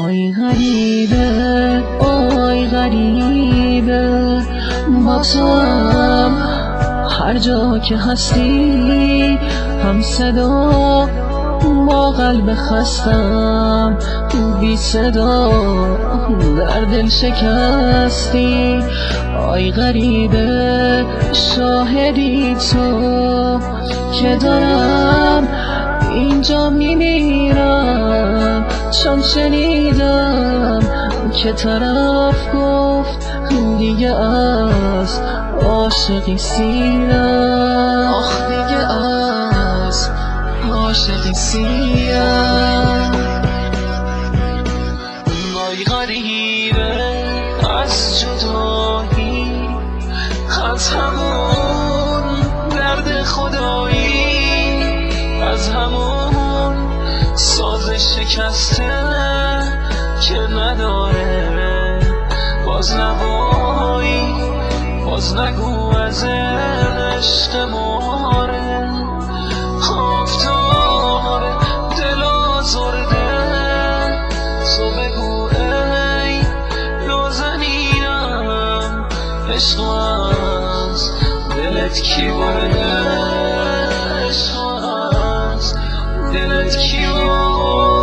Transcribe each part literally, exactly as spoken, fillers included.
آی غریبه آی غریبه با تو هم هر جا که هستی هم صدا با قلب خستم بی صدا در دل شکستی آی غریبه شاهدی تو که دارم اینجا میمیرم چون شنیدم که طرف گفت دیگه از عاشقی سیرم آخ دیگه از عاشقی سیرم آی غریبه از جدایی از همون درد خدایی از همون ساز شکسته که نداره باز نوایی باز نگو از عشق ماره آفتاب دل آزرده تو بگو ای نازنینم عشق از دلت کی برده عشق از دلت کی برده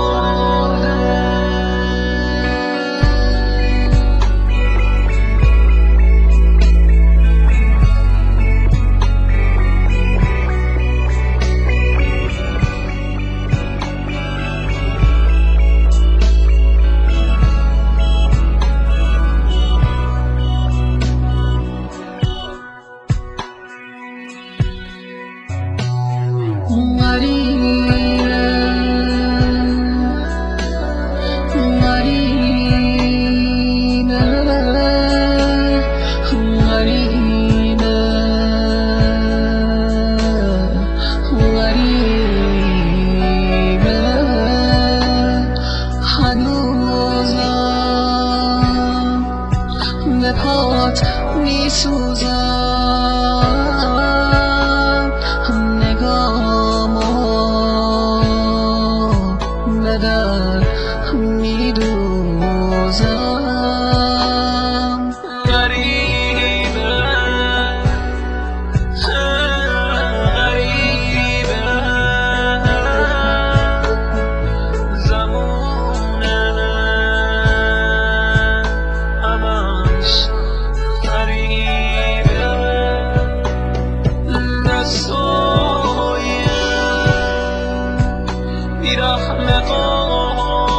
به پات می سوزم نگامو به در می دوزم غریبه غریبه زمونه همش بیرحم قارن